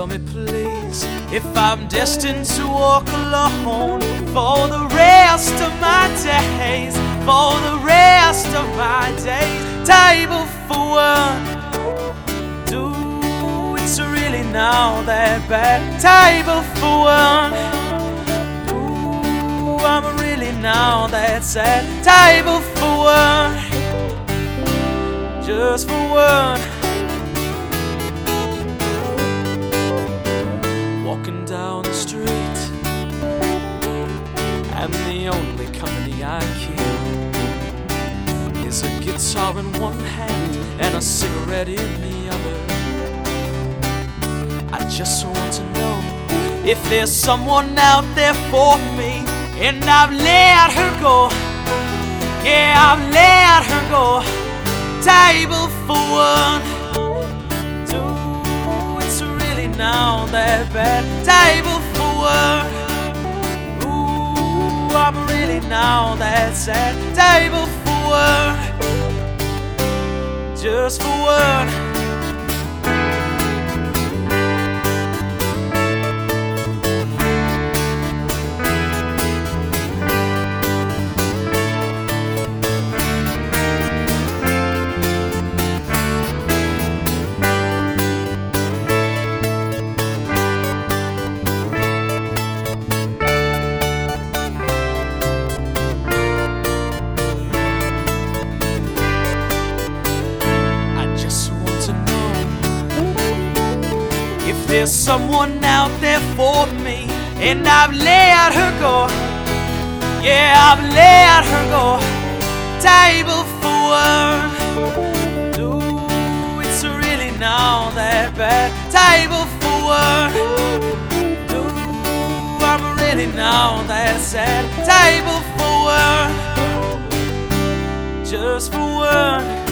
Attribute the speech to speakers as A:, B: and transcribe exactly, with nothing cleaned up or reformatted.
A: tell me please if I'm destined to walk alone for the rest of my days, for the rest of my days. Table for one, do it's really now that bad? Table for one, do I'm really now that sad? Table for one, just for one. Walking down the street, and the only company I keep is a guitar in one hand and a cigarette in the other. I just want to know if there's someone out there for me, and I've let her go. Yeah, I've let her go. Table for one, do it's really now that bad? Table for one, ooh, I'm really now that sad. Table for one, just for one. There's someone out there for me, and I've let her go. Yeah, I've let her go. Table for one, do it's really now that bad? Table for one, do I'm really now that sad? Table for one, just for one.